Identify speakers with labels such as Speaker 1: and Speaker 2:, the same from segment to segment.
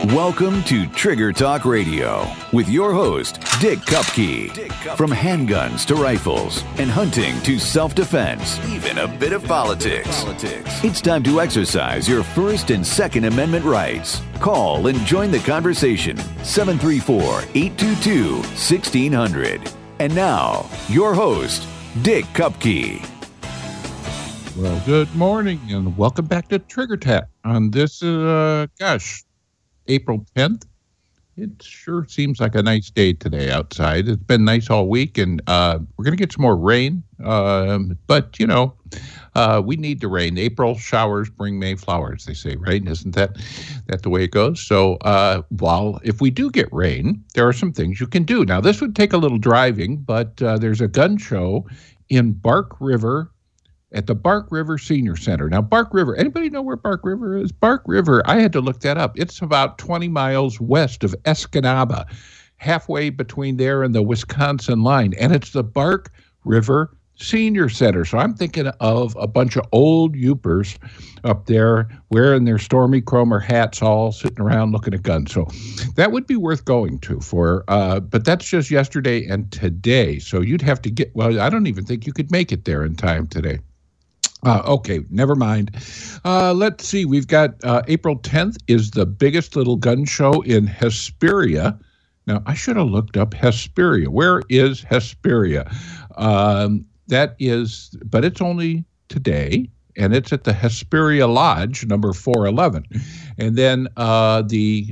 Speaker 1: Welcome to Trigger Talk Radio with your host, Dick Kupke. From handguns to rifles and hunting to self-defense, even a bit of politics. It's time to exercise your First and Second Amendment rights. Call and join the conversation. 734-822-1600. And now, your host, Dick Kupke.
Speaker 2: Well, good morning and welcome back to Trigger Talk on this, April 10th. It sure seems like a nice day today outside. It's been nice all week, and we're going to get some more rain. But we need the rain. April showers bring May flowers, they say, right? Isn't that the way it goes? So if we do get rain, there are some things you can do. Now, this would take a little driving, but there's a gun show in Bark River, at the Bark River Senior Center. Now, Bark River, anybody know where Bark River is? Bark River, I had to look that up. It's about 20 miles west of Escanaba, halfway between there and the Wisconsin line. And it's the Bark River Senior Center. So I'm thinking of a bunch of old Yoopers up there wearing their Stormy Cromer hats, all sitting around looking at guns. So that would be worth going to for, but that's just yesterday and today. So you'd have to I don't even think you could make it there in time today. Okay, never mind. Let's see. We've got April 10th is the biggest little gun show in Hesperia. Now, I should have looked up Hesperia. Where is Hesperia? But it's only today, and it's at the Hesperia Lodge, number 411. And then the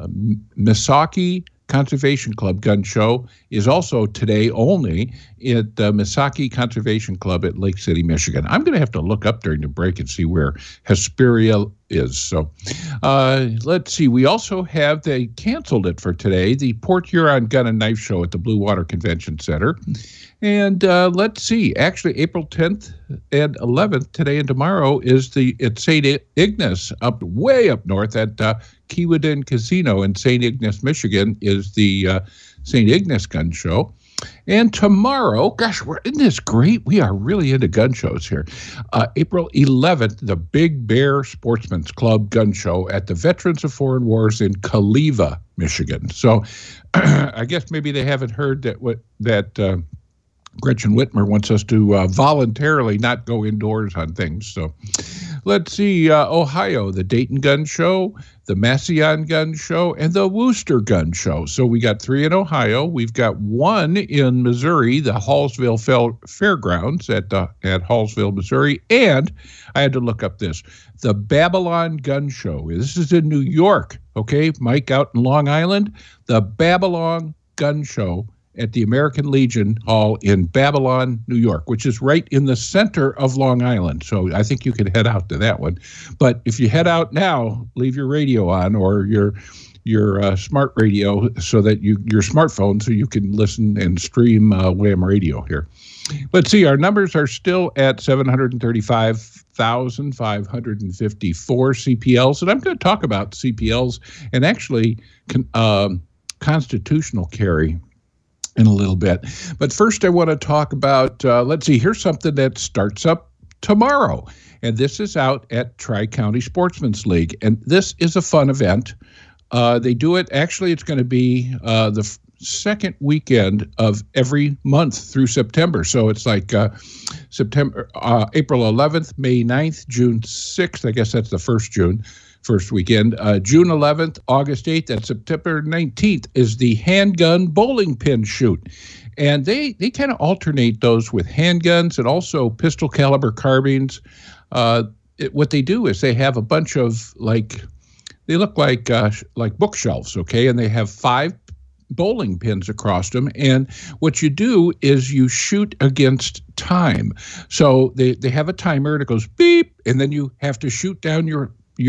Speaker 2: Misaki Conservation Club gun show is also today only at the Misaki Conservation Club at Lake City, Michigan. I'm going to have to look up during the break and see where Hesperia is. So let's see. We also they canceled it for today, the Port Huron Gun and Knife Show at the Blue Water Convention Center. And let's see. Actually, April 10th and 11th, today and tomorrow, is at St. Ignace, way up north at Keewaydin Casino in St. Ignace, Michigan, is the St. Ignace Gun Show. And tomorrow, gosh, isn't this great? We are really into gun shows here. April 11th, the Big Bear Sportsman's Club Gun Show at the Veterans of Foreign Wars in Kaliva, Michigan. So I guess maybe they haven't heard that Gretchen Whitmer wants us to voluntarily not go indoors on things. So let's see, Ohio, the Dayton Gun Show, the Massillon Gun Show, and the Wooster Gun Show. So we got 3 in Ohio. We've got 1 in Missouri, the Hallsville Fairgrounds at Hallsville, Missouri. And I had to look up this, the Babylon Gun Show. This is in New York, okay? Mike out in Long Island, the Babylon Gun Show at the American Legion Hall in Babylon, New York, which is right in the center of Long Island. So I think you could head out to that one. But if you head out now, leave your radio on or your smart radio so that your smartphone so you can listen and stream Wham Radio here. Let's see, our numbers are still at 735,554 CPLs, and I'm going to talk about CPLs and actually constitutional carry in a little bit. But first I want to talk about, let's see, here's something that starts up tomorrow. And this is out at Tri-County Sportsman's League. And this is a fun event. They do it, actually it's going to be the second weekend of every month through September. So it's like April 11th, May 9th, June 6th. I guess that's the first weekend. June 11th, August 8th, and September 19th is the handgun bowling pin shoot. And they kind of alternate those with handguns and also pistol caliber carbines. What they do is they have a bunch of they look like bookshelves, okay? And they have 5 bowling pins across them. And what you do is you shoot against time. So they have a timer and it goes beep, and then you have to shoot down your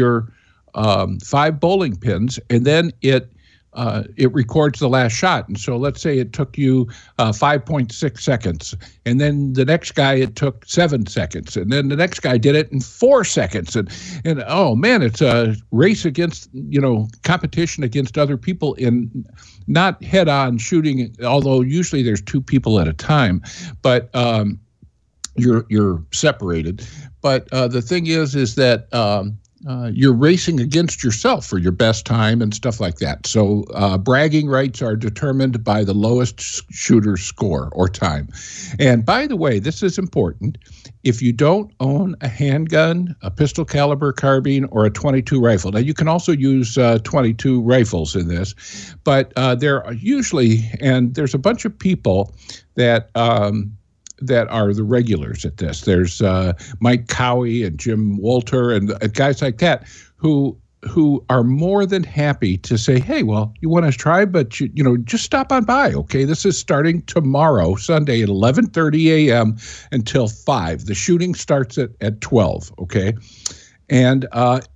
Speaker 2: 5 bowling pins, and then it records the last shot. And so let's say it took you 5.6 seconds, and then the next guy it took 7 seconds, and then the next guy did it in 4 seconds, and oh man, it's a race against competition against other in not head-on shooting, although usually there's 2 people at a time, but you're separated. But the thing is that you're racing against yourself for your best time and stuff like that. So bragging rights are determined by the lowest shooter score or time. And by the way, this is important. If you don't own a handgun, a pistol caliber carbine, or a .22 rifle, now you can also use .22 rifles in this, but there are usually, and there's a bunch of people that are the regulars at this. There's Mike Cowie and Jim Walter and guys like that who are more than happy to say, hey, well, you want to try, but you know, just stop on by, okay? This is starting tomorrow, Sunday at 11:30 a.m. until 5. The shooting starts at 12, okay? And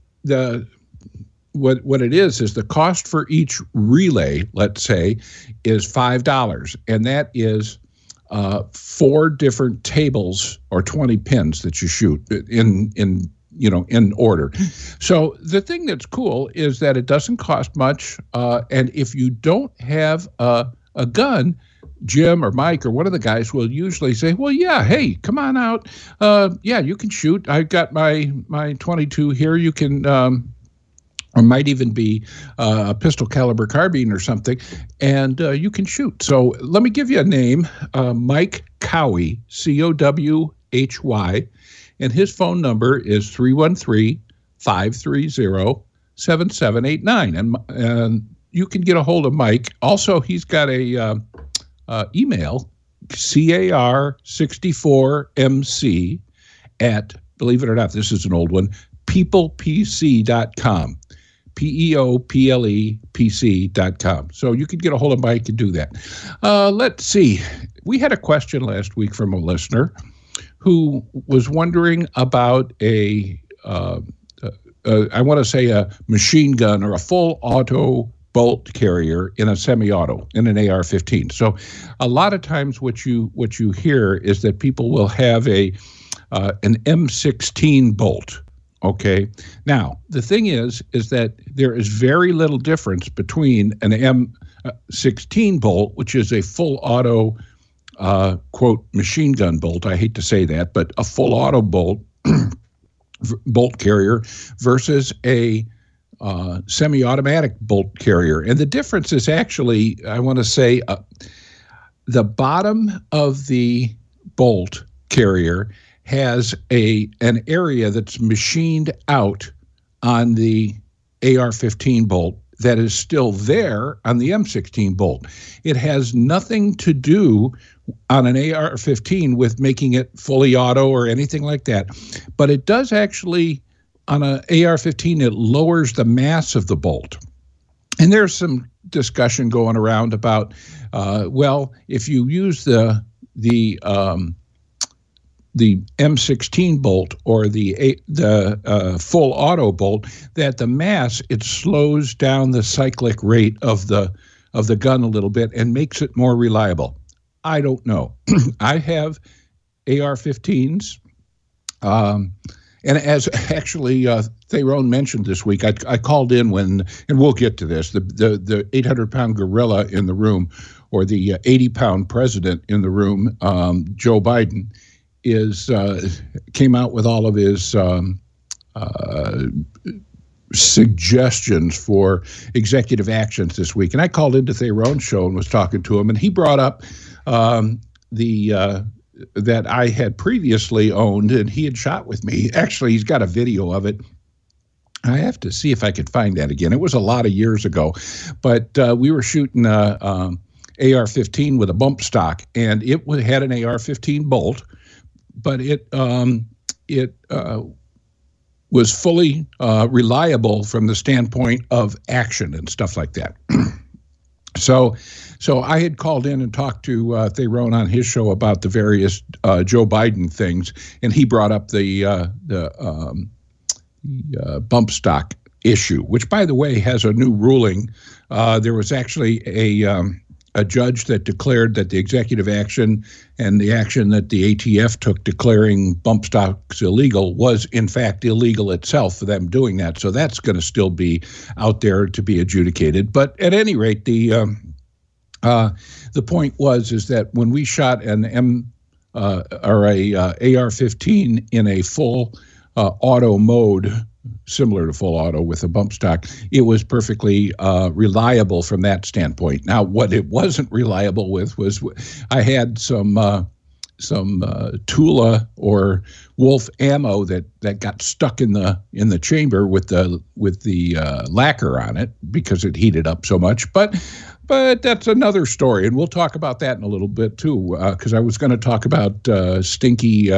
Speaker 2: what it is the cost for each relay, let's say, is $5, and that is 4 different tables or 20 pins that you shoot in order. So the thing that's cool is that it doesn't cost much, and if you don't have a gun, Jim or Mike or one of the guys will usually say, well, yeah, hey, come on out. Yeah, you can shoot. I've got my .22 here. You can or might even be a pistol caliber carbine or something, and you can shoot. So let me give you a name, Mike Cowie, Cowhy, and his phone number is 313-530-7789, and you can get a hold of Mike. Also, he's got a email, CAR64MC at, believe it or not, this is an old one, peoplepc.com. peoplepc.com. So you could get a hold of Mike and do that. Let's see. We had a question last week from a listener who was wondering about I want to say a machine gun or a full auto bolt carrier in a semi-auto, in an AR-15. So a lot of times what you hear is that people will have an M16 bolt. Okay. Now, the thing is that there is very little difference between an M16 bolt, which is a full auto, quote, machine gun bolt. I hate to say that, but a full auto bolt, bolt carrier versus a semi-automatic bolt carrier. And the difference is actually, I want to say, the bottom of the bolt carrier has an area that's machined out on the AR-15 bolt that is still there on the M16 bolt. It has nothing to do on an AR-15 with making it fully auto or anything like that. But it does actually, on an AR-15, it lowers the mass of the bolt. And there's some discussion going around about, well, if you use the M16 bolt or the full auto bolt, that the mass, it slows down the cyclic rate of the gun a little bit and makes it more reliable. I don't know. I have AR-15s, and as actually Theron mentioned this week, I called in when, and we'll get to this, the 800-pound gorilla in the room, or the 80-pound president in the room, Joe Biden, came out with all of his suggestions for executive actions this week. And I called into Theron's show and was talking to him, and he brought up that I had previously owned, and he had shot with me. Actually, he's got a video of it. I have to see if I could find that again. It was a lot of years ago, but we were shooting AR-15 with a bump stock, and it had an AR-15 bolt, but it was fully reliable from the standpoint of action and stuff like that. So I had called in and talked to Theron on his show about the various Joe Biden things, and he brought up the bump stock issue, which, by the way, has a new ruling. There was actually a judge that declared that the executive action and the action that the ATF took declaring bump stocks illegal was in fact illegal itself for them doing that. So that's going to still be out there to be adjudicated. But at any rate, the point is that when we shot an AR-15 in a full auto mode similar to full auto with a bump stock, it was perfectly reliable from that standpoint. Now, what it wasn't reliable with was I had some Tula or Wolf ammo that got stuck in the chamber with the lacquer on it because it heated up so much. But that's another story, and we'll talk about that in a little bit too, because I was going to talk about stinky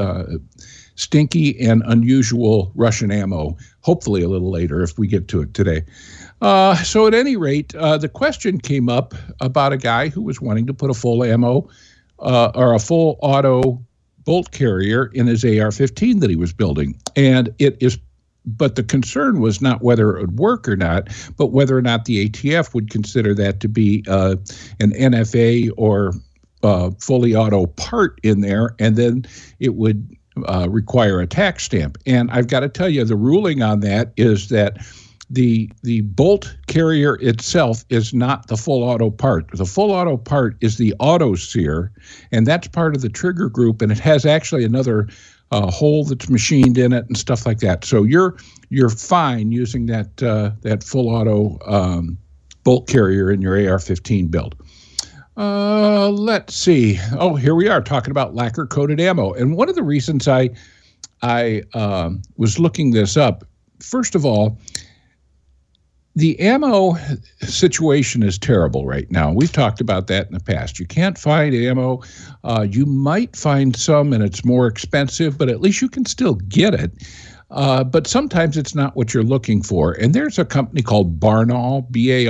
Speaker 2: and unusual Russian ammo, hopefully a little later if we get to it today. So at any rate, the question came up about a guy who was wanting to put a full ammo or a full auto bolt carrier in his AR-15 that he was building. But the concern was not whether it would work or not, but whether or not the ATF would consider that to be an NFA or fully auto part in there, and then it would require a tax stamp. And I've got to tell you, the ruling on that is that the bolt carrier itself is not the full auto part. The full auto part is the auto sear, and that's part of the trigger group, and it has actually another hole that's machined in it and stuff like that. So you're fine using that full auto bolt carrier in your AR-15 build. Let's see. Oh, here we are talking about lacquer coated ammo. And one of the reasons I was looking this up, first of all, the ammo situation is terrible right now. We've talked about that in the past. You can't find ammo. You might find some, and it's more expensive, but at least you can still get it. But sometimes it's not what you're looking for. And there's a company called Barnaul,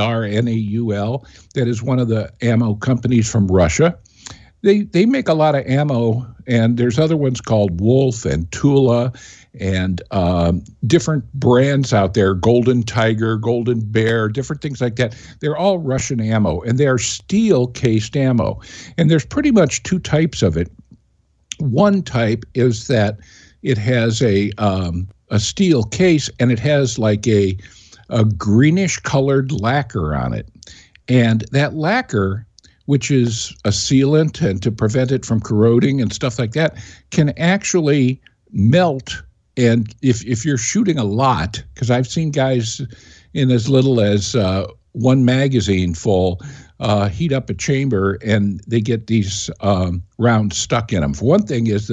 Speaker 2: Barnaul, that is one of the ammo companies from Russia. They make a lot of ammo, and there's other ones called Wolf and Tula and different brands out there, Golden Tiger, Golden Bear, different things like that. They're all Russian ammo, and they're steel-cased ammo. And there's pretty much two types of it. One type is that it has a steel case, and it has like a greenish-colored lacquer on it. And that lacquer, which is a sealant and to prevent it from corroding and stuff like that, can actually melt. And if you're shooting a lot, because I've seen guys in as little as one magazine full heat up a chamber, and they get these rounds stuck in them. For one thing is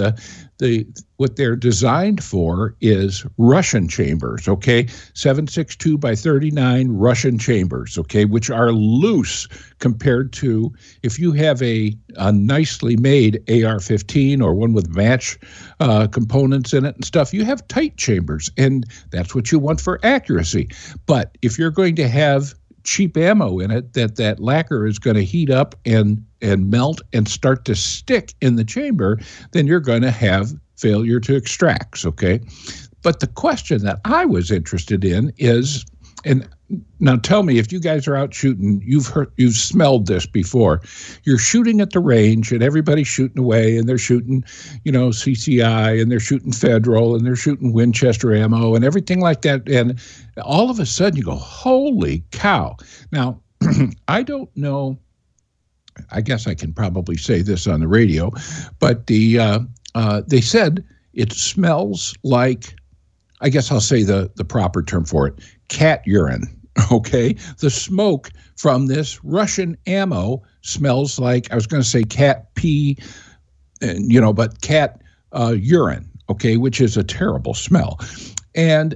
Speaker 2: what they're designed for is Russian chambers, okay? 7.62 by 39 Russian chambers, okay, which are loose compared to if you have a nicely made AR-15 or one with match components in it and stuff, you have tight chambers, and that's what you want for accuracy. But if you're going to have cheap ammo in it, that lacquer is going to heat up and melt and start to stick in the chamber, then you're going to have failure to extracts, okay? But the question that I was interested in is, and now tell me if you guys are out shooting, you've smelled this before. You're shooting at the range and everybody's shooting away, and they're shooting, CCI, and they're shooting Federal, and they're shooting Winchester ammo and everything like that. And all of a sudden you go, holy cow. Now, I don't know, I guess I can probably say this on the radio, but they said it smells like, I guess I'll say the proper term for it, cat urine, okay? The smoke from this Russian ammo smells like, I was going to say cat pee, but cat urine, okay, which is a terrible smell. And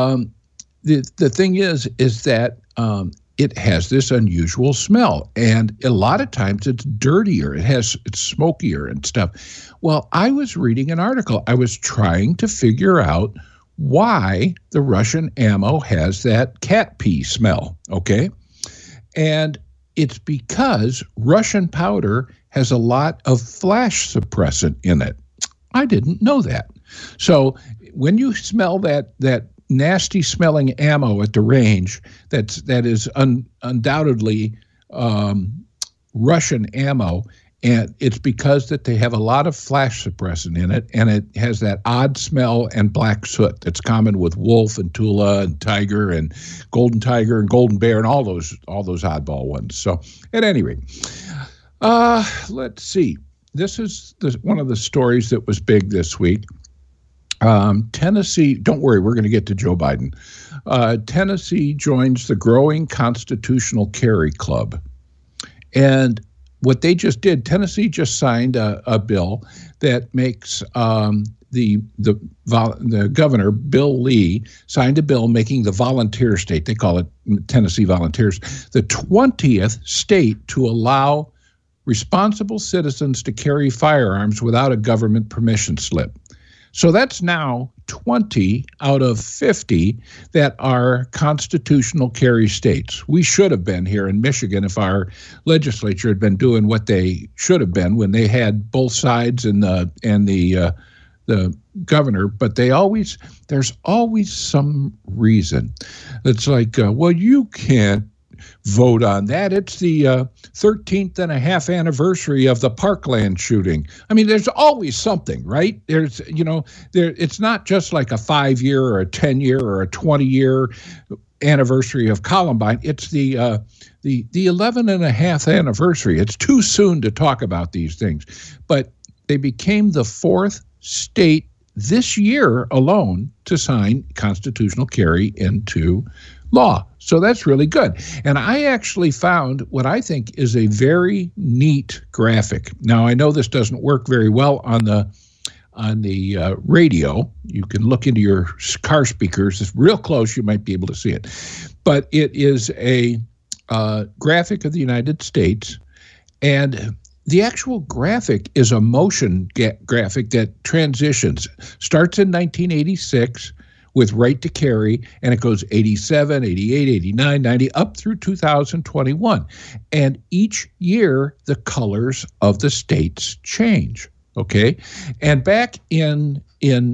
Speaker 2: the thing is that it has this unusual smell, and a lot of times it's dirtier. It's smokier and stuff. Well, I was reading an article. I was trying to figure out why the Russian ammo has that cat pee smell, okay? And it's because Russian powder has a lot of flash suppressant in it. I didn't know that. So when you smell that nasty smelling ammo at the range, that is undoubtedly Russian ammo, and it's because that they have a lot of flash suppressant in it, and it has that odd smell and black soot that's common with Wolf and Tula and Tiger and Golden Tiger and Golden Bear and all those oddball ones. So at any rate, let's see. This is one of the stories that was big this week. Tennessee, don't worry, we're going to get to Joe Biden. Tennessee joins the growing constitutional carry club. And what they just did, Tennessee just signed a bill that makes the governor, Bill Lee, signed a bill making the volunteer state, they call it Tennessee Volunteers, the 20th state to allow responsible citizens to carry firearms without a government permission slip. So that's now 20 out of 50 that are constitutional carry states. We should have been here in Michigan if our legislature had been doing what they should have been when they had both sides and the governor, but there's always some reason. It's like, well, you can't vote on that. It's the 13th and a half anniversary of the Parkland shooting. I mean, there's always something, right? It's not just like a 5-year or a 10-year or a 20-year anniversary of Columbine. It's the 11 and a half anniversary. It's too soon to talk about these things, but they became the 4th state this year alone to sign constitutional carry into law. So that's really good. And I actually found what I think is a very neat graphic. Now, I know this doesn't work very well on the radio. You can look into your car speakers. It's real close. You might be able to see it. But it is a graphic of the United States, and the actual graphic is a motion graphic that transitions. Starts in 1986 with right to carry, and it goes 87, 88, 89, 90, up through 2021. And each year, the colors of the states change, okay? And back in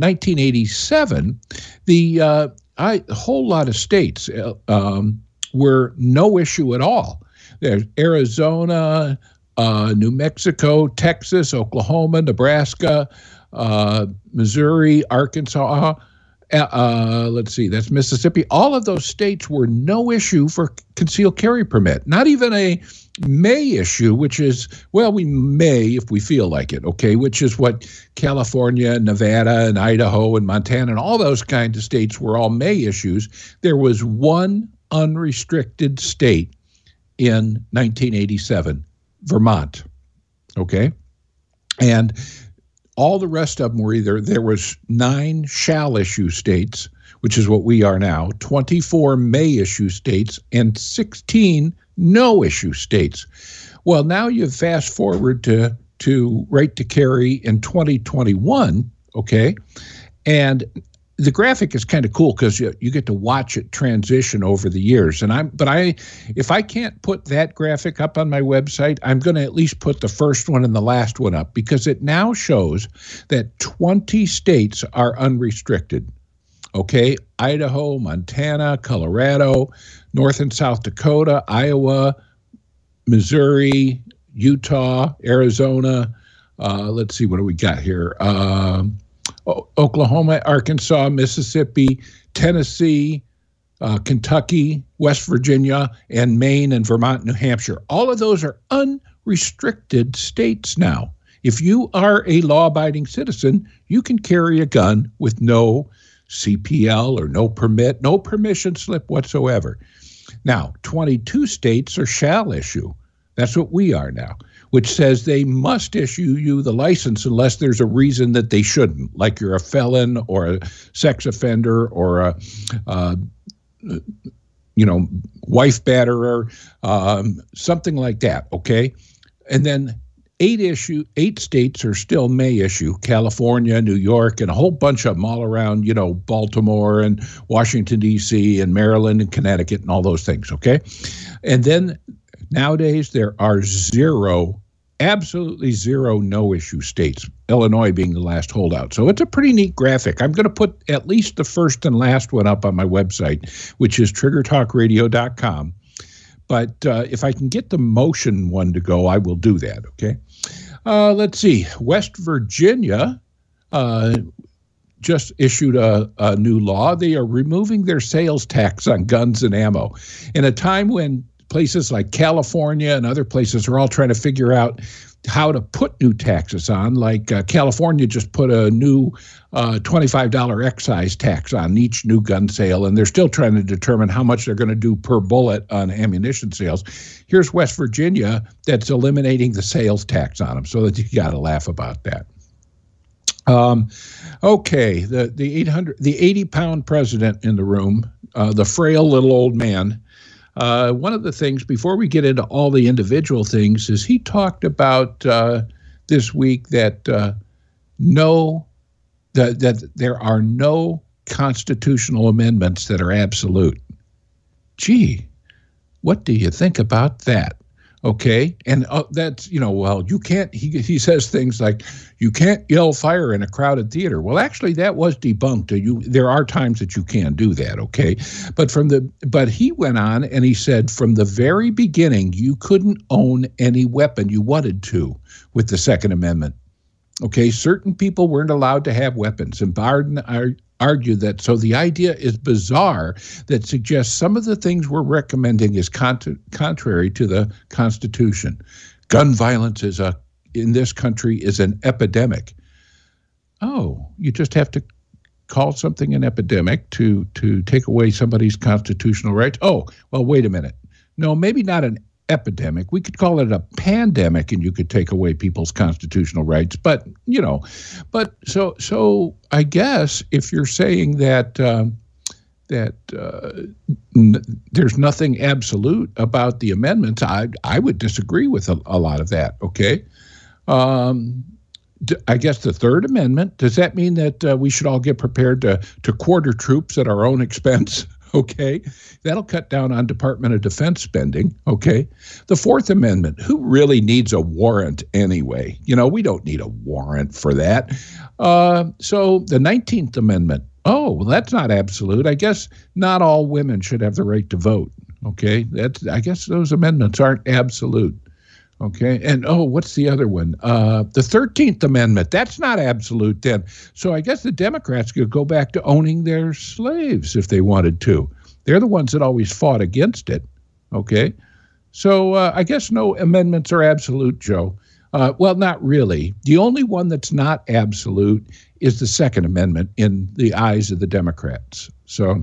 Speaker 2: 1987, a whole lot of states were no issue at all. There's Arizona, New Mexico, Texas, Oklahoma, Nebraska, Missouri, Arkansas, let's see, that's Mississippi. All of those states were no issue for concealed carry permit. Not even a may issue, which is, well, we may if we feel like it, okay, which is what California, Nevada, and Idaho, and Montana, and all those kinds of states were all may issues. There was one unrestricted state in 1987, Vermont, okay? And all the rest of them were there was 9 shall issue states, which is what we are now, 24 may issue states, and 16 no issue states. Well, now you fast forward to right to carry in 2021, okay? And the graphic is kind of cool because you get to watch it transition over the years. If I can't put that graphic up on my website, I'm going to at least put the first one and the last one up, because it now shows that 20 states are unrestricted. Okay, Idaho, Montana, Colorado, North and South Dakota, Iowa, Missouri, Utah, Arizona. Let's see, what do we got here? Oklahoma, Arkansas, Mississippi, Tennessee, Kentucky, West Virginia, and Maine, and Vermont, New Hampshire. All of those are unrestricted states now. If you are a law-abiding citizen, you can carry a gun with no CPL or no permit, no permission slip whatsoever. Now, 22 states are shall issue. That's what we are now, which says they must issue you the license unless there's a reason that they shouldn't, like you're a felon or a sex offender or a wife batterer, something like that, okay? And then 8 states are still may issue, California, New York, and a whole bunch of them all around, Baltimore and Washington, D.C., and Maryland and Connecticut and all those things, okay? And then nowadays there are absolutely zero no-issue states, Illinois being the last holdout. So it's a pretty neat graphic. I'm going to put at least the first and last one up on my website, which is triggertalkradio.com. But if I can get the motion one to go, I will do that, okay? Let's see. West Virginia just issued a new law. They are removing their sales tax on guns and ammo in a time when
Speaker 3: places like California and other places are all trying to figure out how to put new taxes on. Like California just put a new $25 excise tax on each new gun sale, and they're still trying to determine how much they're going to do per bullet on ammunition sales. Here's West Virginia that's eliminating the sales tax on them, so that you got to laugh about that. Okay, the 80-pound president in the room, the frail little old man. One of the things, before we get into all the individual things, is he talked about this week that that there are no constitutional amendments that are absolute. Gee, what do you think about that? Okay, and that's, well, you can't, he says things like, you can't yell fire in a crowded theater. Well, actually, that was debunked. There are times that you can do that, okay? But he went on and he said, from the very beginning, you couldn't own any weapon you wanted to with the Second Amendment. Okay, certain people weren't allowed to have weapons, and Barden argued that. So the idea is bizarre that suggests some of the things we're recommending is contrary to the Constitution. Gun violence in this country is an epidemic. Oh, you just have to call something an epidemic to take away somebody's constitutional rights? Oh, well, wait a minute. No, maybe not an epidemic. We could call it a pandemic, and you could take away people's constitutional rights. But so I guess if you're saying that there's nothing absolute about the amendments, I would disagree with a lot of that. Okay, I guess the Third Amendment, does that mean that we should all get prepared to quarter troops at our own expense? Okay, that'll cut down on Department of Defense spending. Okay, the Fourth Amendment, who really needs a warrant anyway? We don't need a warrant for that. So the 19th Amendment, oh, well, that's not absolute. I guess not all women should have the right to vote. Okay, I guess those amendments aren't absolute. Okay, and what's the other one? The 13th Amendment, that's not absolute then. So I guess the Democrats could go back to owning their slaves if they wanted to. They're the ones that always fought against it. Okay, so I guess no amendments are absolute, Joe. Well, not really. The only one that's not absolute is the Second Amendment in the eyes of the Democrats. So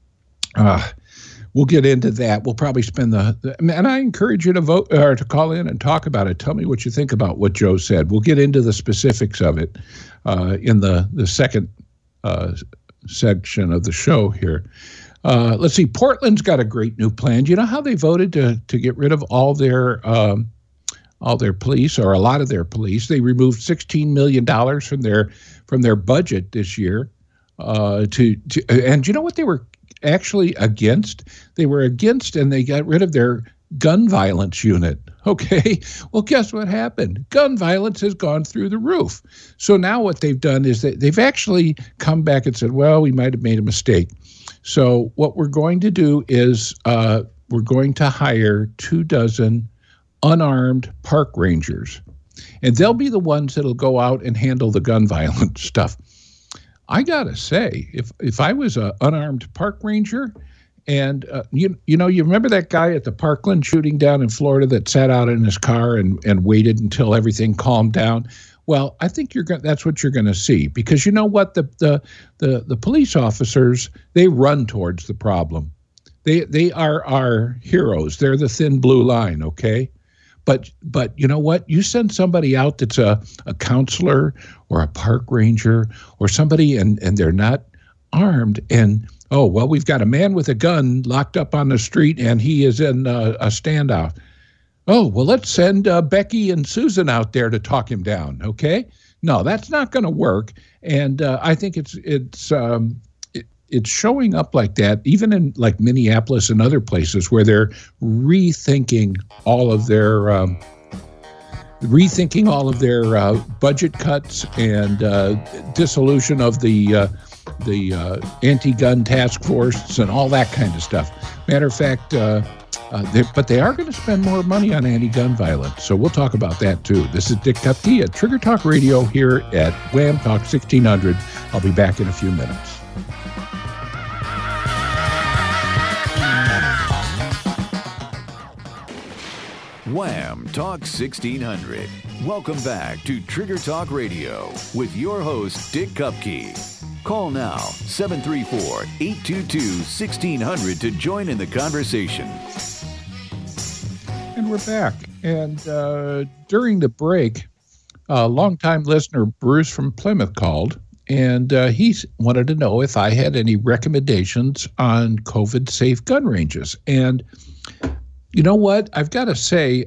Speaker 3: we'll get into that. We'll probably spend and I encourage you to vote or to call in and talk about it. Tell me what you think about what Joe said. We'll get into the specifics of it in the second section of the show here. Let's see. Portland's got a great new plan. Do you know how they voted to get rid of all their police, or a lot of their police? They removed $16 million from their budget this year. And you know what they were actually against? They were against, and they got rid of their gun violence unit. Okay, well, guess what happened? Gun violence has gone through the roof. So now what they've done is that they've actually come back and said, well, we might have made a mistake. So what we're going to do is we're going to hire 24 unarmed park rangers, and they'll be the ones that'll go out and handle the gun violence stuff. I gotta say, if I was an unarmed park ranger, and you remember that guy at the Parkland shooting down in Florida that sat out in his car and waited until everything calmed down? Well, I think that's what you're going to see, because you know what, the police officers, they run towards the problem. They are our heroes. They're the thin blue line. Okay. But you know what? You send somebody out that's a counselor or a park ranger or somebody, and they're not armed, and we've got a man with a gun locked up on the street and he is in a standoff. Oh, well, let's send Becky and Susan out there to talk him down. Okay? No, that's not going to work. And I think it's showing up like that, even in like Minneapolis and other places where they're rethinking all of their budget cuts and dissolution of the anti-gun task force and all that kind of stuff. Matter of fact, but they are going to spend more money on anti-gun violence. So we'll talk about that too. This is Dick Kupke at Trigger Talk Radio here at Wham Talk 1600. I'll be back in a few minutes.
Speaker 1: Wham! Talk 1600. Welcome back to Trigger Talk Radio with your host, Dick Kupke. Call now, 734-822-1600 to join in the conversation.
Speaker 3: And we're back. And during the break, a longtime listener, Bruce from Plymouth, called, and he wanted to know if I had any recommendations on COVID-safe gun ranges. And you know what? I've got to say,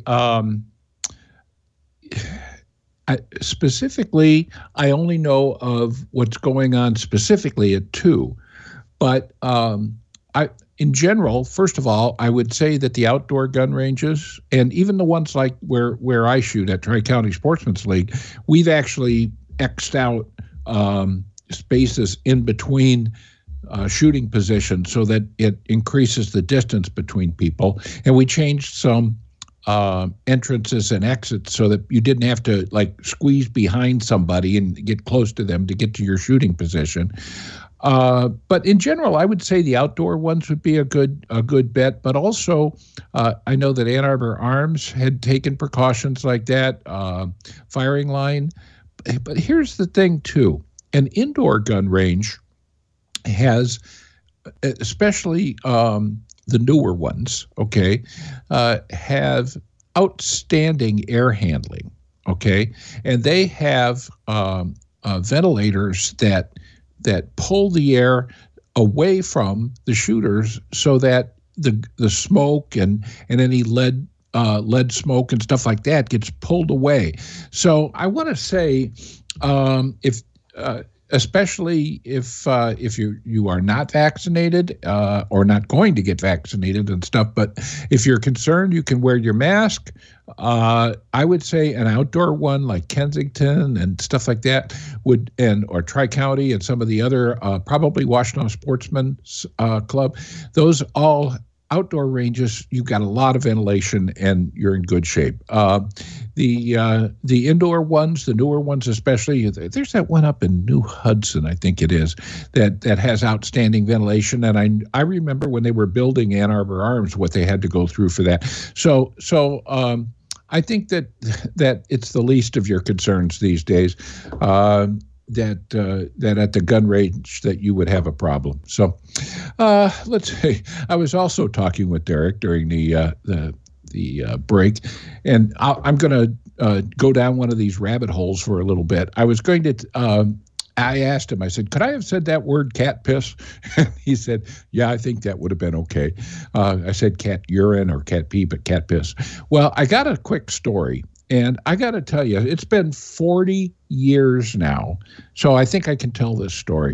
Speaker 3: specifically, I only know of what's going on specifically at two. But in general, first of all, I would say that the outdoor gun ranges, and even the ones like where I shoot at Tri-County Sportsman's League, we've actually X'd out spaces in between shooting positions so that it increases the distance between people. And we changed some entrances and exits so that you didn't have to like squeeze behind somebody and get close to them to get to your shooting position. But in general, I would say the outdoor ones would be a good bet. But also, I know that Ann Arbor Arms had taken precautions like that, firing line. But here's the thing, too. An indoor gun range has, especially the newer ones, okay, have outstanding air handling, okay? And they have ventilators that pull the air away from the shooters so that the smoke and any lead smoke and stuff like that gets pulled away. So I want to say, especially if you are not vaccinated or not going to get vaccinated and stuff, but if you're concerned, you can wear your mask. I would say an outdoor one like Kensington and stuff like that or Tri-County and some of the other, probably Washtenaw Sportsman's Club, those all outdoor ranges, you've got a lot of ventilation and you're in good shape. The indoor ones, the newer ones especially, there's that one up in New Hudson, I think it is, that has outstanding ventilation. And I remember when they were building Ann Arbor Arms, what they had to go through for that. So I think that it's the least of your concerns these days. That at the gun range that you would have a problem. So let's say I was also talking with Derek during the break, and I'm going to go down one of these rabbit holes for a little bit. I was going to. I asked him, I said, could I have said that word cat piss? And he said, yeah, I think that would have been okay. I said cat urine or cat pee, but cat piss. Well, I got a quick story. And I got to tell you, it's been 40 years now, so I think I can tell this story.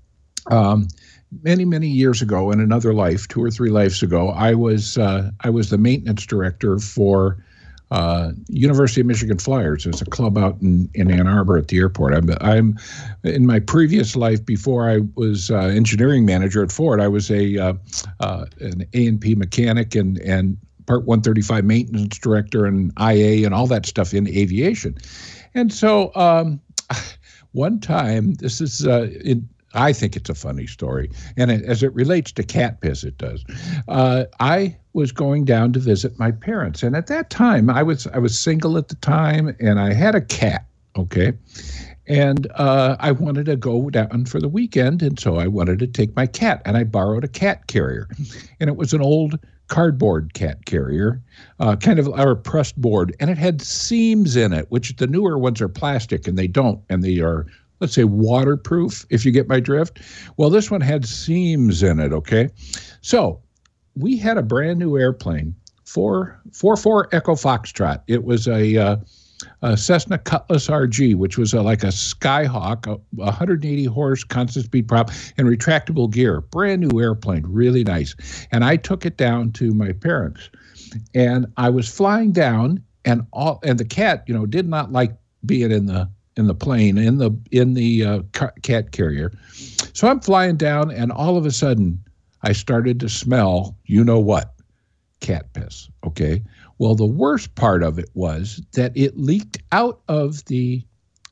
Speaker 3: Many, many years ago, in another life, 2 or 3 lives ago, I was the maintenance director for University of Michigan Flyers. There's a club out in Ann Arbor at the airport. I'm in my previous life, before I was engineering manager at Ford, I was an A&P mechanic and Part 135 maintenance director and IA and all that stuff in aviation. And so one time, this is, I think it's a funny story, and as it relates to cat piss, it does. I was going down to visit my parents, and at that time, I was single at the time, and I had a cat, okay? And I wanted to go down for the weekend, and so I wanted to take my cat, and I borrowed a cat carrier. And it was an old cardboard cat carrier, kind of our pressed board, and it had seams in it, which the newer ones are plastic, and they don't, and they are, let's say, waterproof, if you get my drift. Well, this one had seams in it, okay? So we had a brand new airplane, 444 Echo Foxtrot. It was a Cessna Cutlass RG, which was like a Skyhawk, a 180 horse constant speed prop and retractable gear. Brand new airplane, really nice. And I took it down to my parents, and I was flying down, and the cat, did not like being in the plane, in the cat carrier. So I'm flying down, and all of a sudden I started to smell, what? Cat piss. Okay. Well, the worst part of it was that it leaked out of the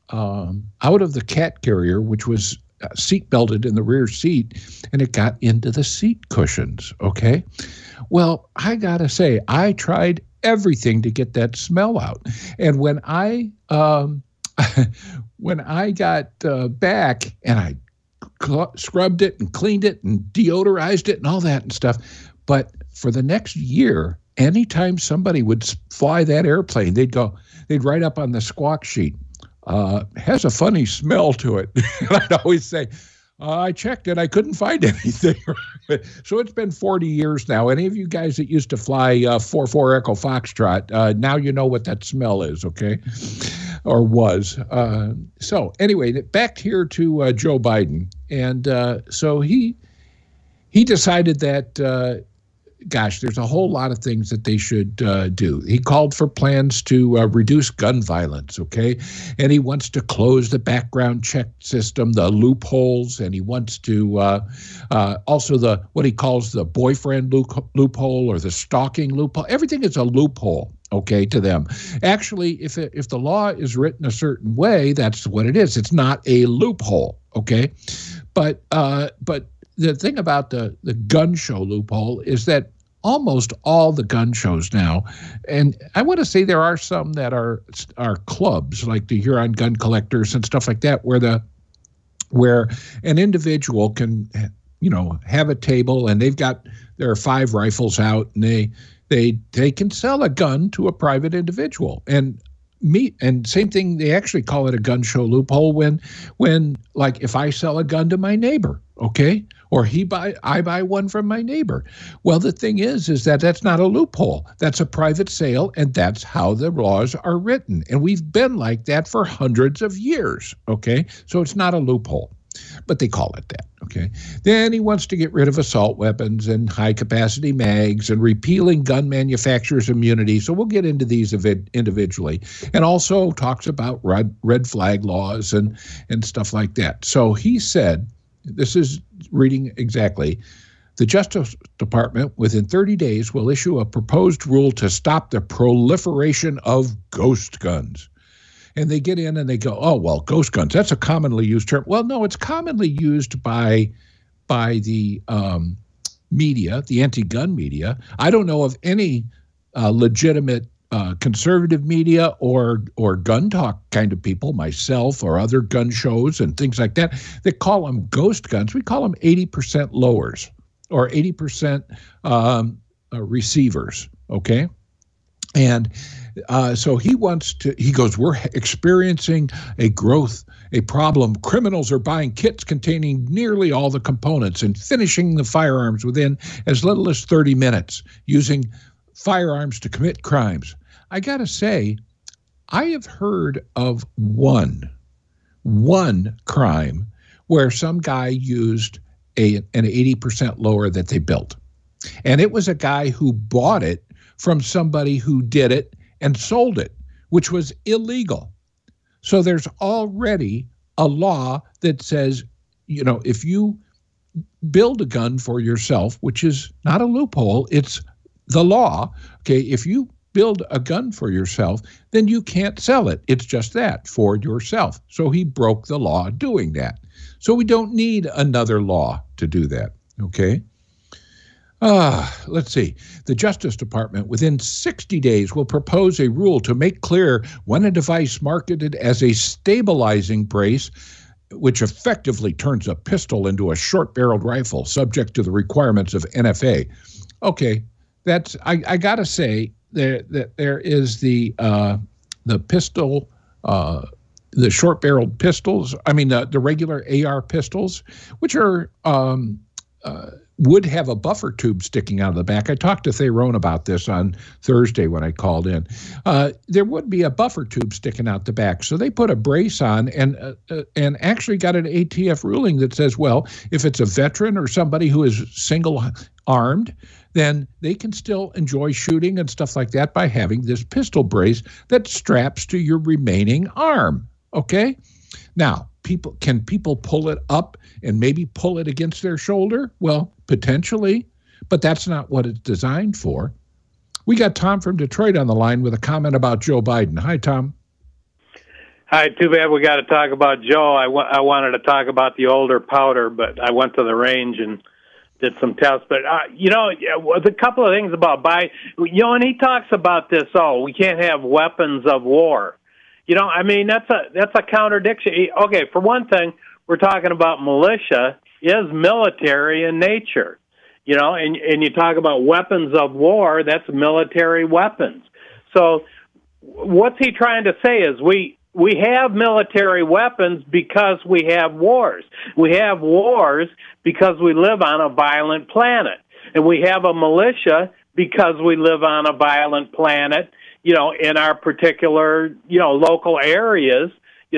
Speaker 3: cat carrier, which was seat belted in the rear seat, and it got into the seat cushions. Okay. Well, I gotta say, I tried everything to get that smell out. And when I when I got back and I scrubbed it and cleaned it and deodorized it and all that and stuff, but for the next year, anytime somebody would fly that airplane, they'd write up on the squawk sheet, has a funny smell to it. And I'd always say, I checked it. I couldn't find anything. So it's been 40 years now. Any of you guys that used to fly 44 Echo Foxtrot, now you know what that smell is, okay? Or was. So anyway, back here to Joe Biden. And so he decided that, gosh, there's a whole lot of things that they should do. He called for plans to reduce gun violence, okay? And he wants to close the background check system, the loopholes, and he wants to also what he calls the boyfriend loophole or the stalking loophole. Everything is a loophole, okay, to them. Actually, if the law is written a certain way, that's what it is. It's not a loophole, okay? But the thing about the gun show loophole is that almost all the gun shows now, and I want to say there are some that are clubs like the Huron Gun Collectors and stuff like that, where an individual can, have a table and there are 5 rifles out and they can sell a gun to a private individual. And same thing, they actually call it a gun show loophole when like if I sell a gun to my neighbor, okay, or I buy one from my neighbor. Well, the thing is that that's not a loophole. That's a private sale, and that's how the laws are written. And we've been like that for hundreds of years, okay? So it's not a loophole, but they call it that, okay? Then he wants to get rid of assault weapons and high-capacity mags and repealing gun manufacturers' immunity. So we'll get into these individually. And also talks about red flag laws and stuff like that. So he said, this is reading exactly, the Justice Department within 30 days will issue a proposed rule to stop the proliferation of ghost guns. And they get in and they go, oh, well, ghost guns, that's a commonly used term. Well, no, it's commonly used by the media, the anti-gun media. I don't know of any legitimate conservative media or gun talk kind of people, myself or other gun shows and things like that, they call them ghost guns. We call them 80% lowers or 80% receivers, okay? And so he goes, we're experiencing a problem. Criminals are buying kits containing nearly all the components and finishing the firearms within as little as 30 minutes, using firearms to commit crimes. I got to say, I have heard of one crime where some guy used an 80% lower that they built. And it was a guy who bought it from somebody who did it and sold it, which was illegal. So there's already a law that says, if you build a gun for yourself, which is not a loophole, it's the law, okay, if you build a gun for yourself, then you can't sell it. It's just that, for yourself. So he broke the law doing that. So we don't need another law to do that, okay? Let's see. The Justice Department within 60 days will propose a rule to make clear when a device marketed as a stabilizing brace, which effectively turns a pistol into a short-barreled rifle, subject to the requirements of NFA. Okay, I got to say that there is the pistol, the short-barreled pistols. I mean the regular AR pistols, which are would have a buffer tube sticking out of the back. I talked to Theron about this on Thursday when I called in. There would be a buffer tube sticking out the back. So they put a brace on and actually got an ATF ruling that says, well, if it's a veteran or somebody who is single-armed, then they can still enjoy shooting and stuff like that by having this pistol brace that straps to your remaining arm, okay? Now, can people pull it up and maybe pull it against their shoulder? Well, potentially, but that's not what it's designed for. We got Tom from Detroit on the line with a comment about Joe Biden. Hi, Tom.
Speaker 4: Hi, too bad we got to talk about Joe. I wanted to talk about the older powder, but I went to the range and did some tests. But a couple of things about and he talks about this. Oh, we can't have weapons of war. That's a contradiction. Okay, for one thing, we're talking about militia is military in nature. And you talk about weapons of war, that's military weapons. So what's he trying to say is we have military weapons because we have wars. We have wars because we live on a violent planet. And we have a militia because we live on a violent planet, in our particular, local areas,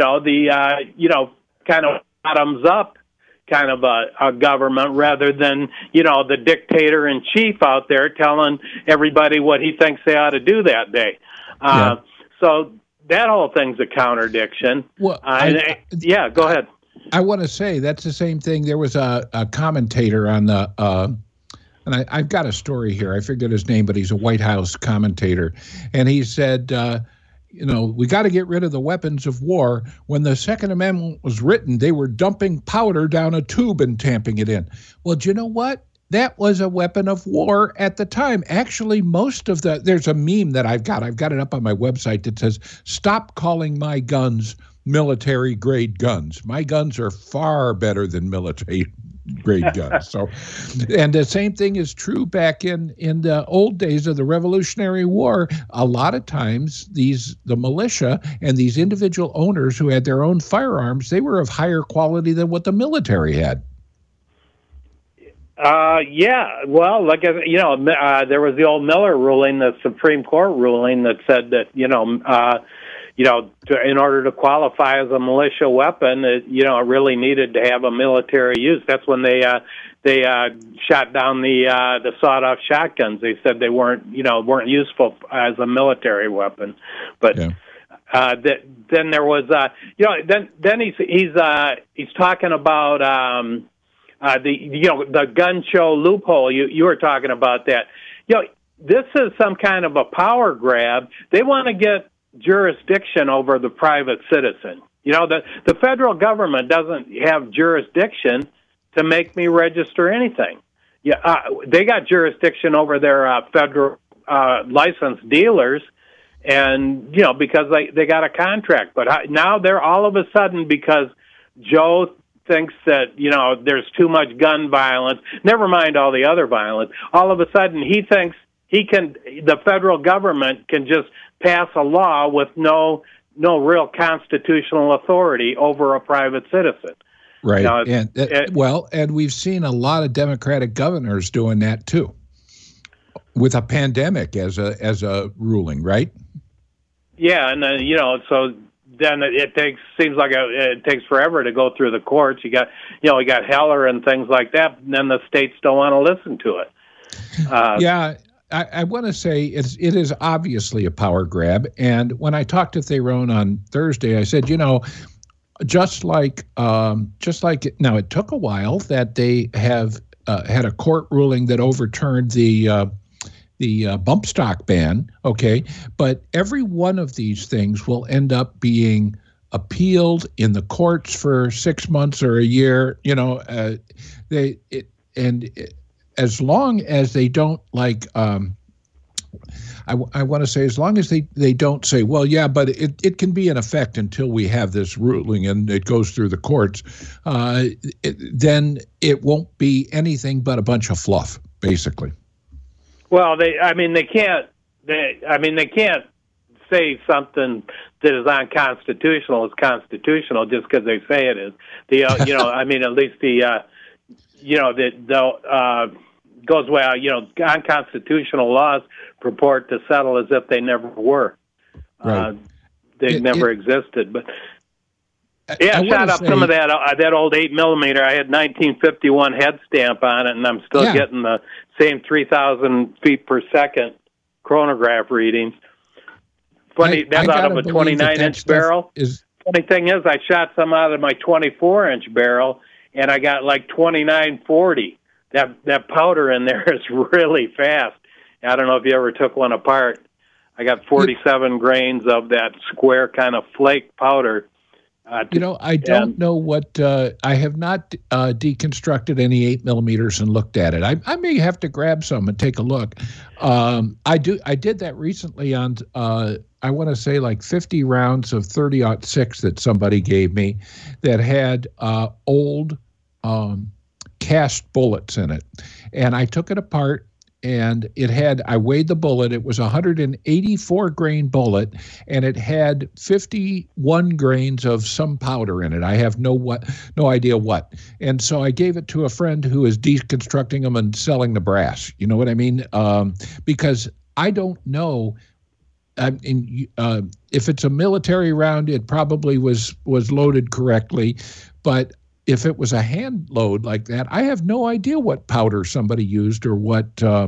Speaker 4: kind of bottoms up kind of a government rather than, the dictator in chief out there telling everybody what he thinks they ought to do that day. So that whole thing's a contradiction.
Speaker 3: Well,
Speaker 4: go ahead.
Speaker 3: I want to say that's the same thing. There was a commentator on the, and I've got a story here. I forget his name, but he's a White House commentator. And he said, we got to get rid of the weapons of war. When the Second Amendment was written, they were dumping powder down a tube and tamping it in. Well, do you know what? That was a weapon of war at the time. Actually, there's a meme that I've got it up on my website that says, "Stop calling my guns military-grade guns. My guns are far better than military-grade guns." So, and the same thing is true back in the old days of the Revolutionary War. A lot of times, the militia and these individual owners who had their own firearms, they were of higher quality than what the military had.
Speaker 4: Well, there was the old Miller ruling, the Supreme Court ruling that said that, in order to qualify as a militia weapon, it really needed to have a military use. That's when they shot down the sawed-off shotguns. They said they weren't useful as a military weapon. But then there was, then he's talking about the gun show loophole. You were talking about that. This is some kind of a power grab. They want to get jurisdiction over the private citizen. The federal government doesn't have jurisdiction to make me register anything. They got jurisdiction over their federal licensed dealers, and because they got a contract. But now they're all of a sudden, because Joe thinks that there's too much gun violence, never mind all the other violence, all of a sudden he thinks the federal government can just pass a law with no real constitutional authority over a private citizen.
Speaker 3: Right. And we've seen a lot of Democratic governors doing that too, with a pandemic as a ruling, right?
Speaker 4: Yeah, and so then it takes forever to go through the courts. You got Heller and things like that, and then the states don't want to listen to it.
Speaker 3: I want to say it is obviously a power grab. And when I talked to Theron on Thursday, I said, just like now, it took a while that they have had a court ruling that overturned the bump stock ban. Okay, but every one of these things will end up being appealed in the courts for 6 months or a year. As long as they don't I want to say, as long as they don't say, well, yeah, but it can be in effect until we have this ruling and it goes through the courts, then it won't be anything but a bunch of fluff, basically.
Speaker 4: Well, they can't say something that is unconstitutional is constitutional just because they say it is. At least goes well. Unconstitutional laws purport to settle as if they never were.
Speaker 3: Right.
Speaker 4: They never existed. But I shot up some of that old 8mm. I had 1951 head stamp on it, and I'm still getting the same 3,000 feet per second chronograph readings. Funny, that's out of a 29-inch barrel. Funny thing is, I shot some out of my 24-inch barrel, and I got like 2940. That powder in there is really fast. I don't know if you ever took one apart. I got 47 grains of that square kind of flake powder.
Speaker 3: I don't know what I have not deconstructed any 8 millimeters and looked at it. I may have to grab some and take a look. I did that recently on I want to say like 50 rounds of 30-06 that somebody gave me that had old cast bullets in it, and I took it apart. And I weighed the bullet. It was a 184 grain bullet, and it had 51 grains of some powder in it. I have no idea what. And so I gave it to a friend who is deconstructing them and selling the brass. You know what I mean? Because I don't know. If it's a military round, it probably was loaded correctly, but if it was a hand load like that, I have no idea what powder somebody used or what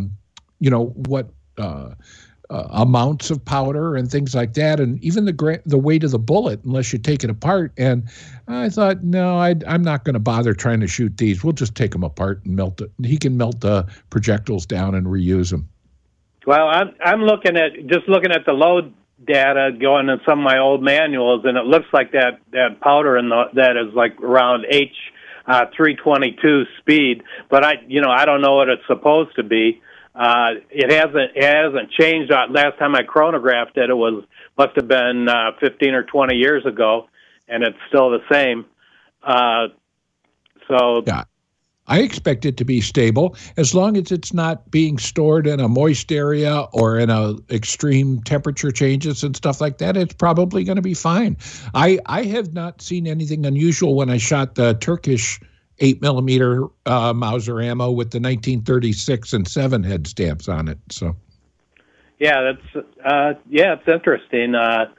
Speaker 3: amounts of powder and things like that, and even the weight of the bullet, unless you take it apart. And I thought, no, I'm not going to bother trying to shoot these. We'll just take them apart and melt it. He can melt the projectiles down and reuse them. Well,
Speaker 4: I'm looking at the load data going in some of my old manuals, and it looks like that powder that is like around H 322 speed, but I don't know what it's supposed to be. It hasn't changed. Last time I chronographed it, must have been 15 or 20 years ago, and it's still the same.
Speaker 3: Yeah. I expect it to be stable as long as it's not being stored in a moist area or in a extreme temperature changes and stuff like that. It's probably going to be fine. I have not seen anything unusual when I shot the Turkish 8 millimeter Mauser ammo with the 1936 and 7 head stamps on it. So,
Speaker 4: yeah, it's interesting.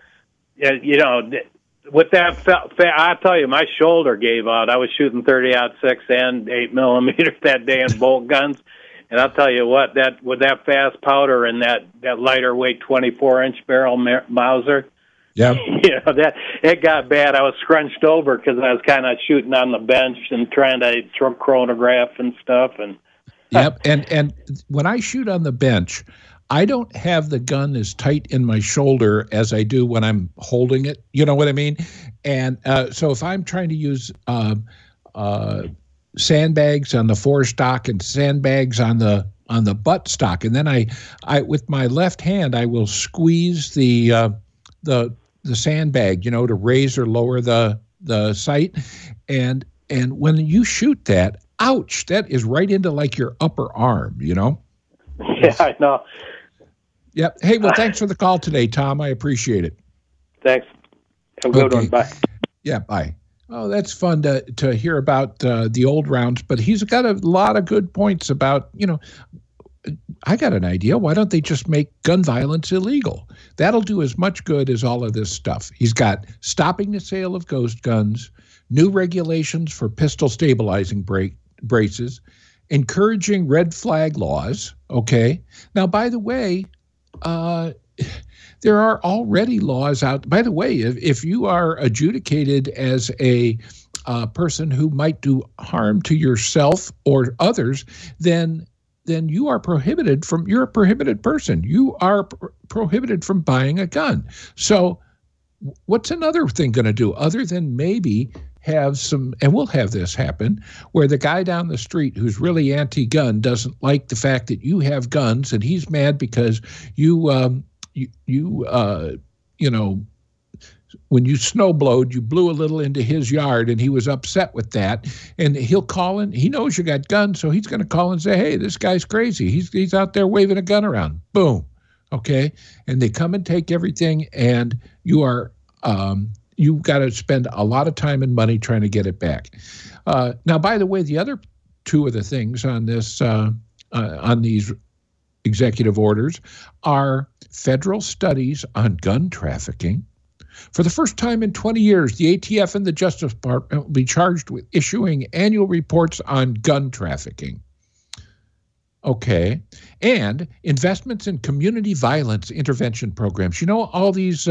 Speaker 4: With that, I tell you, my shoulder gave out. I was shooting 30-06 and 8 millimeters that day in bolt guns, and I'll tell you what, with that fast powder and that lighter weight 24-inch barrel Mauser,
Speaker 3: yeah,
Speaker 4: it got bad. I was scrunched over because I was kind of shooting on the bench and trying to chronograph and stuff. And
Speaker 3: yep, and when I shoot on the bench, I don't have the gun as tight in my shoulder as I do when I'm holding it. You know what I mean? And so if I'm trying to use sandbags on the forestock and sandbags on the butt stock, and then I with my left hand I will squeeze the sandbag, to raise or lower the sight, and when you shoot that, ouch, that is right into like your upper arm,
Speaker 4: Yeah, I know.
Speaker 3: Yep. Hey, well, thanks for the call today, Tom. I appreciate it.
Speaker 4: Thanks. Have a good one. Bye.
Speaker 3: Yeah, bye. Oh, that's fun to hear about the old rounds, but he's got a lot of good points about, I got an idea. Why don't they just make gun violence illegal? That'll do as much good as all of this stuff. He's got stopping the sale of ghost guns, new regulations for pistol stabilizing braces, encouraging red flag laws. Okay. Now, by the way, there are already laws out. By the way, if you are adjudicated as a person who might do harm to yourself or others, then you are prohibited from. You're a prohibited person. You are prohibited from buying a gun. So, what's another thing going to do other than maybe have some, and we'll have this happen, where the guy down the street who's really anti-gun doesn't like the fact that you have guns, and he's mad because you when you snowblowed, you blew a little into his yard, and he was upset with that, and he'll call in. He knows you got guns, so he's going to call and say, hey, this guy's crazy. He's out there waving a gun around. Boom. Okay. And they come and take everything, and you are, you've got to spend a lot of time and money trying to get it back. Now, by the way, the other two of the things on this, on these executive orders are federal studies on gun trafficking. For the first time in 20 years, the ATF and the Justice Department will be charged with issuing annual reports on gun trafficking. Okay. And investments in community violence intervention programs. All these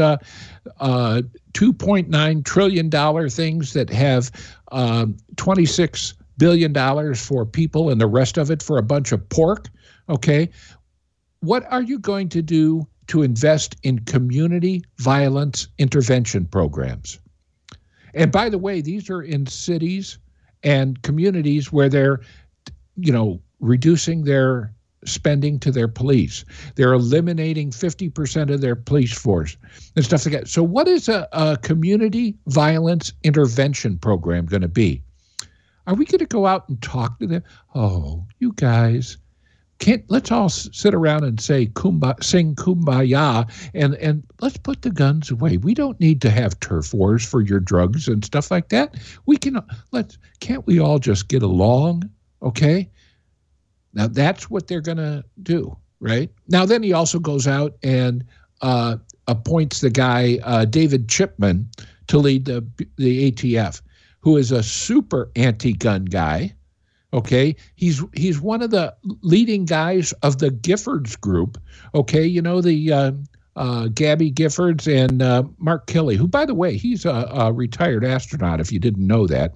Speaker 3: $2.9 trillion things that have $26 billion for people and the rest of it for a bunch of pork. Okay. What are you going to do to invest in community violence intervention programs? And by the way, these are in cities and communities where they're, reducing their spending to their police. They're eliminating 50% of their police force and stuff like that. So what is a community violence intervention program going to be? Are we going to go out and talk to them? Oh, you guys, let's all sit around and say sing kumbaya and let's put the guns away. We don't need to have turf wars for your drugs and stuff like that. Can't we all just get along? Okay. Now that's what they're going to do, right? Now then he also goes out and appoints the guy David Chipman to lead the ATF, who is a super anti-gun guy. Okay, he's one of the leading guys of the Giffords group. Okay, the Gabby Giffords and Mark Kelly, who, by the way, he's a retired astronaut. If you didn't know that,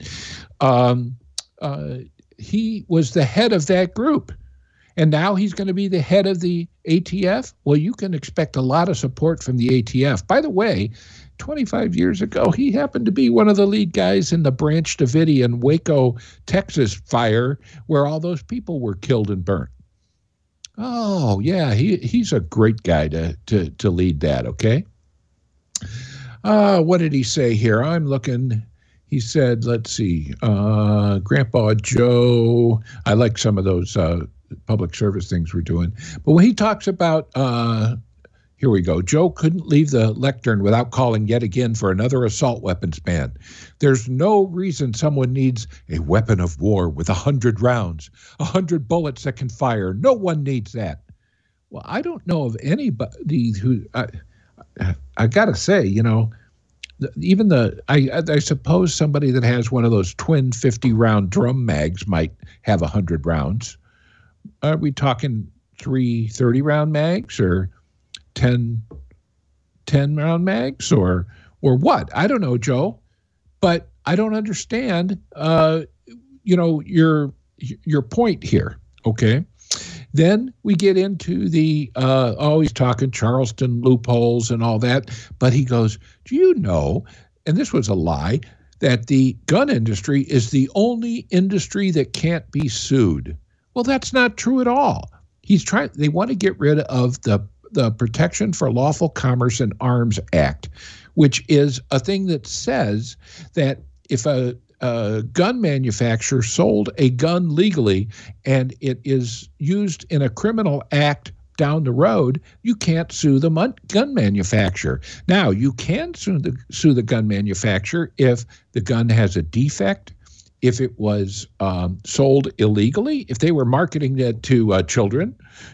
Speaker 3: he was the head of that group, and now he's going to be the head of the ATF. Well, you can expect a lot of support from the ATF. By the way, 25 years ago, he happened to be one of the lead guys in the Branch Davidian Waco, Texas fire where all those people were killed and burnt. Oh, yeah, he's a great guy to lead that, okay? What did he say here? I'm looking. He said, let's see, Grandpa Joe. I like some of those public service things we're doing. But when he talks about here we go. Joe couldn't leave the lectern without calling yet again for another assault weapons ban. There's no reason someone needs a weapon of war with 100 rounds, 100 bullets that can fire. No one needs that. Well, I don't know of anybody who, I got to say, even I suppose somebody that has one of those twin 50-round drum mags might have 100 rounds. Are we talking 3 30-round mags or 10 round mags or what? I don't know, Joe, but I don't understand, your point here. Okay. Then we get into the, he's talking Charleston loopholes and all that, but he goes, do you know, and this was a lie, that the gun industry is the only industry that can't be sued. Well, that's not true at all. They want to get rid of the Protection for Lawful Commerce in Arms Act, which is a thing that says that if a gun manufacturer sold a gun legally and it is used in a criminal act down the road, you can't sue the gun manufacturer. Now, you can sue the gun manufacturer if the gun has a defect, if it was sold illegally, if they were marketing it to children,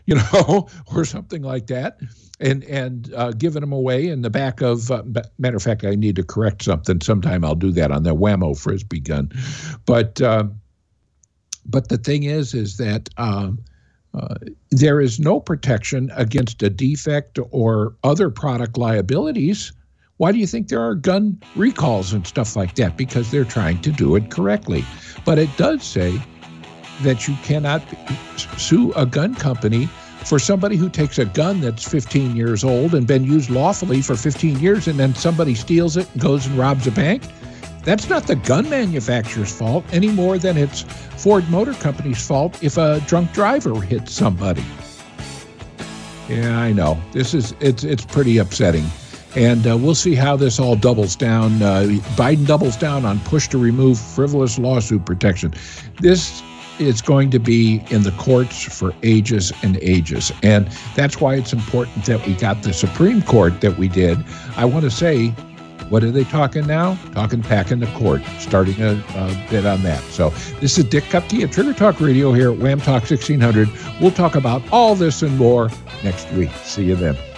Speaker 3: or something like that, and giving them away in the back of, matter of fact, I need to correct something. Sometime I'll do that on the Whammo Frisbee gun. But the thing is that there is no protection against a defect or other product liabilities. Why do you think there are gun recalls and stuff like that? Because they're trying to do it correctly. But it does say that you cannot sue a gun company for somebody who takes a gun that's 15 years old and been used lawfully for 15 years and then somebody steals it and goes and robs a bank. That's not the gun manufacturer's fault any more than it's Ford Motor Company's fault if a drunk driver hits somebody. Yeah, I know. It's pretty upsetting. And we'll see how this all doubles down. Biden doubles down on push to remove frivolous lawsuit protection. This is going to be in the courts for ages and ages. And that's why it's important that we got the Supreme Court that we did. I want to say, what are they talking now? Packing the court, starting a bit on that. So this is Dick Kupke at Trigger Talk Radio here at Wham Talk 1600. We'll talk about all this and more next week. See you then.